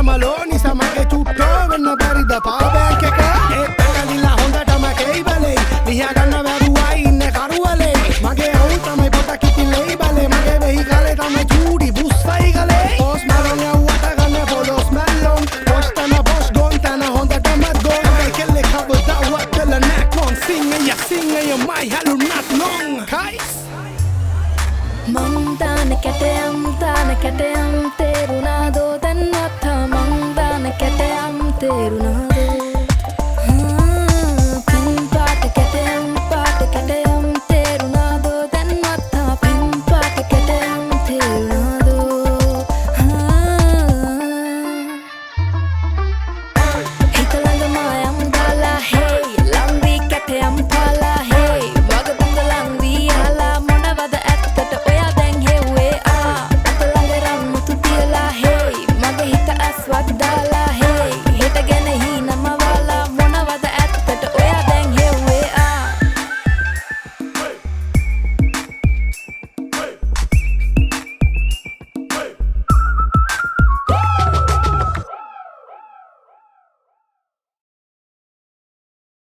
maloni samage chutto venna barida paabek එක ඒ පැටලිලා හොඳටම කේබලේ ලියා ගන්න වැරුවා ඉන්නේ කරුවලේ මගේ අවුල් තමයි පොත කිතිලේ බලේ මගේ වෙහි කාලේ තමයි චූඩි බුස්සයි ගලේ ඕස් මරණ යවුවට ගන්න පොලොස් මැල්ලොන් පොස්තන බොස් ගොන්තන හොඳටම ගොන් කෙල්ලේ කවදාවත් කළ නැක්කොන් සිංහය මයි හලු නත් නොන් කයිස් මං දාන කැටයම් තේරුණාදෝ දැන්වත් මං දාන කැටයම් තේරුණා